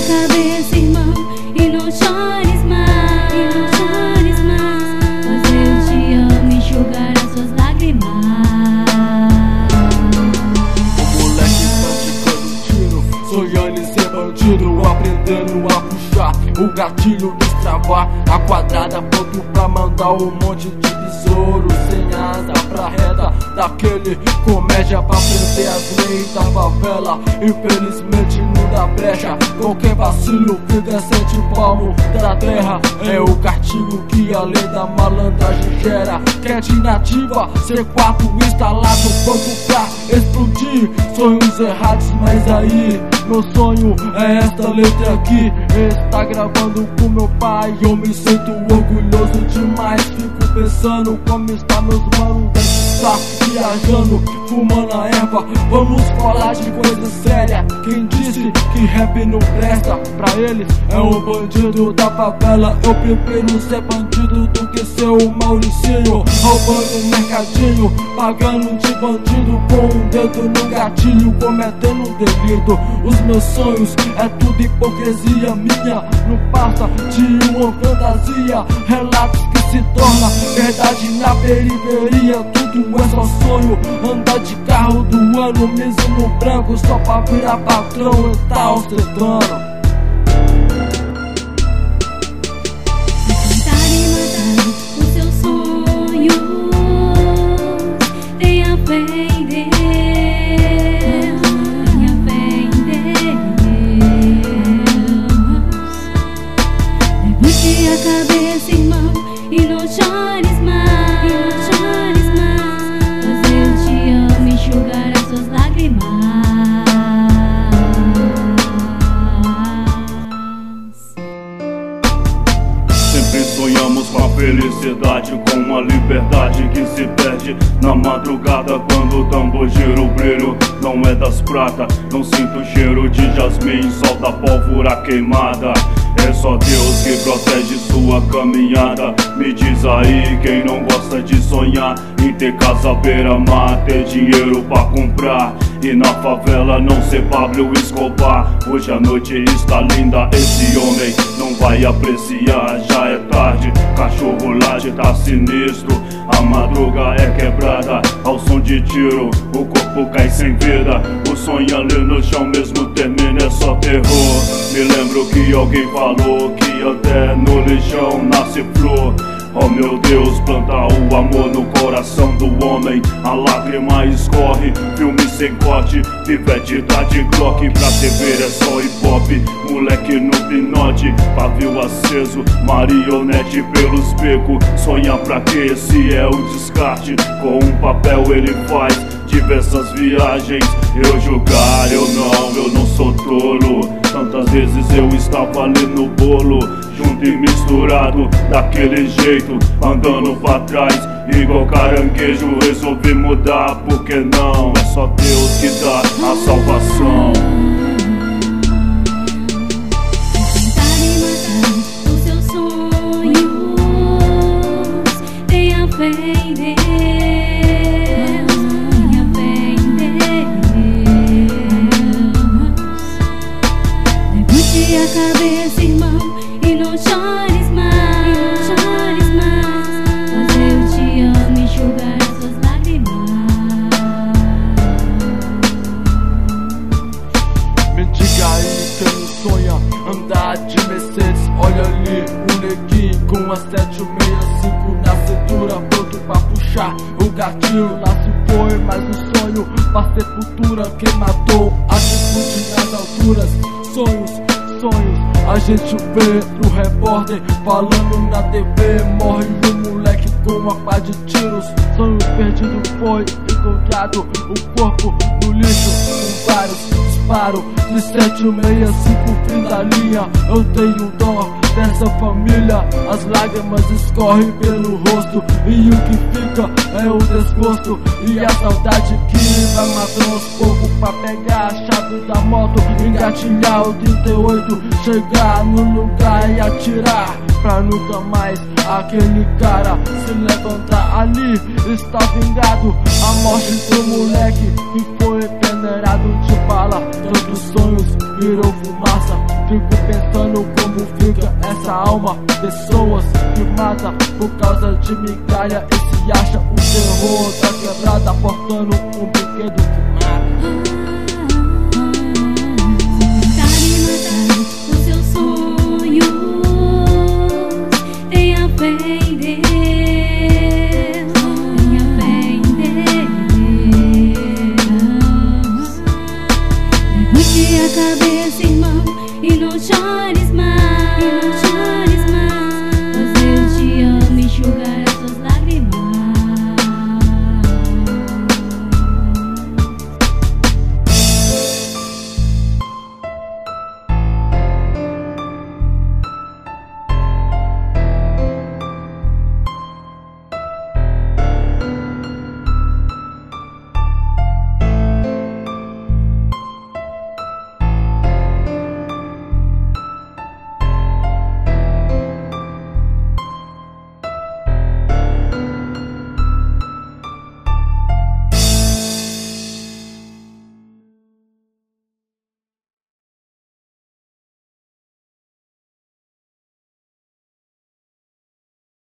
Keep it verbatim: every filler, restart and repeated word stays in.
cabeça, irmão, e não chores mais, e não chores mais, pois eu te amo, enxugar as suas lágrimas. O moleque praticando tiro, sonhando em ser bandido, aprendendo a puxar o gatilho, destravar a quadrada, pronto pra mandar um monte de besouro sem asa pra reta daquele comédia pra prender as leis da favela. Infelizmente não dá brecha, qualquer vacilo que descende o palmo da terra é o castigo que a lei da malandragem gera. Cat nativa, C quatro instalado, pronto pra explodir. Sonhos errados, mas aí meu sonho é esta letra aqui. Está gravando com meu pai, eu me sinto orgulhoso demais. Fico pensando como está meus manos, deve estar viajando, fumando a erva. Vamos falar de coisa séria. Quem disse que rap não presta? Pra eles é um bandido da favela. Eu prefiro ser bandido do que ser o Mauricinho, roubando um mercadinho, pagando de bandido com um dedo no gatilho, cometendo um delito. Os meus sonhos é tudo hipocrisia minha, não passa de uma fantasia. Relatos que se torna verdade na periferia, tudo é só sonho. Andar de carro do ano, mesmo no branco, só pra virar patrão e tá ostentando. Cabeça, irmão, e não chores mais, e não chores mais, pois eu te amo, enxugar as suas lágrimas. Sempre sonhamos com a felicidade, com a liberdade que se perde na madrugada, quando o tambor gira. O brilho não é das pratas, não sinto o cheiro de jasmim, solta a pólvora queimada. É só Deus que protege sua caminhada. Me diz aí quem não gosta de sonhar em ter casa beira-mar, ter dinheiro pra comprar e na favela não ser Pablo Escobar. Hoje a noite está linda, esse homem não vai apreciar. Já é tarde, cachorro laje tá sinistro. A madruga é quebrada ao som de tiro, o corpo cai sem vida. O sonho ali no chão mesmo termina, é só terror. Me lembro que alguém falou que até no lixão nasce flor. Oh meu Deus, planta o amor no coração do homem. A lágrima escorre, filme sem corte, pivete tá de Glock. Pra T V é só hip hop, moleque no pinote, pavio aceso, marionete pelos becos. Sonha pra que esse é o descarte, com um papel ele faz diversas viagens. Eu julgar, eu não, eu não sou tolo. Tantas vezes eu estava ali no bolo, junto e misturado, daquele jeito, andando pra trás, igual caranguejo. Resolvi mudar, porque não? É só Deus que dá a salvação. Tentarem matar os seus sonhos, tenha fé em Deus. A cabeça, irmão, e não chores mais, e não chores mais, pois eu te amo, enxugar as suas lágrimas. Me diga aí quem sonha andar de Mercedes. Olha ali o neguinho com a sete seis cinco na cintura, pronto pra puxar o gatilho. Lá se foi mais um sonho pra sepultura, quem matou a atitude nas alturas. Sonhos, sonhos, a gente vê no repórter falando na T V. Morre um moleque com uma pá de tiros. Sonho perdido foi encontrado, o corpo no lixo com vários disparos de sete seis cinco, fim da linha. Eu tenho dó dessa família, as lágrimas escorrem pelo rosto, e o que fica é o desgosto e a saudade que vai matando aos poucos. Pra pegar a chave da moto, engatilhar o trinta e oito, chegar no lugar e atirar, pra nunca mais aquele cara se levantar. Ali está vingado a morte do moleque que foi peneirado de bala. Tantos sonhos virou fumaça. fico pensando como fica essa alma. Pessoas que matam por causa de migalha e se acha o terror da quebrada, portando um brinquedo que mata.